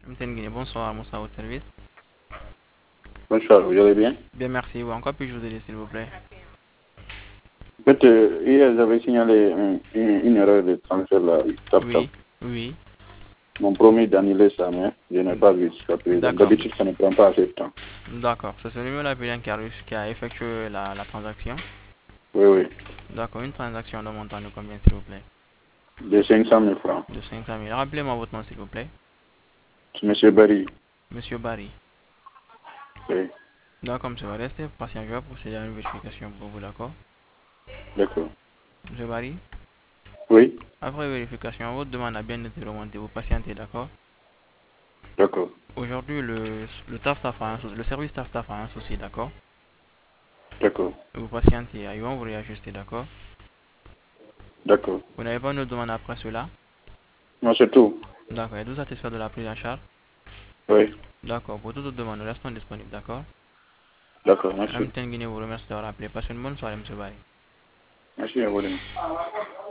Mtengine, bonsoir, Moussa au service. Bonsoir, vous allez bien? Bien, merci. Ou encore puis-je vous aider, s'il vous plaît? En fait, hier, j'avais signalé une erreur de transfert là, Oui, TapTap. oui. Mon promis d'annuler ça, mais je n'ai pas vu jusqu'à présent. D'accord, D'habitude, ça ne prend pas assez de temps. d'accord. C'est ce numéro appelé qui a effectué la transaction. Oui, oui. D'accord, une transaction de montant de combien, s'il vous plaît? De 500 000 francs. De 500 000. Rappelez-moi votre nom, s'il vous plaît. C'est M. Barry. Monsieur Barry. Oui, D'accord, monsieur, restez patient. Je vais procéder à une vérification pour vous, d'accord? d'accord. Monsieur Barry, Oui, après vérification, votre demande a bien été remontée. Vous patientez, d'accord? d'accord. Aujourd'hui, le TAF staff a un souci, le service TAF staff a un souci, d'accord? D'accord. Vous patientez, ils vont vous réajuster, d'accord? D'accord. Vous n'avez pas une autre demande après cela? Non, c'est tout. D'accord, êtes-vous satisfait de la prise en charge? Oui, D'accord, pour toute autre demande, nous restons disponibles, d'accord? d'accord. Merci. Madame Tenguine vous remercie d'avoir appelé. Passez une bonne soirée, monsieur Barry. Merci à vous.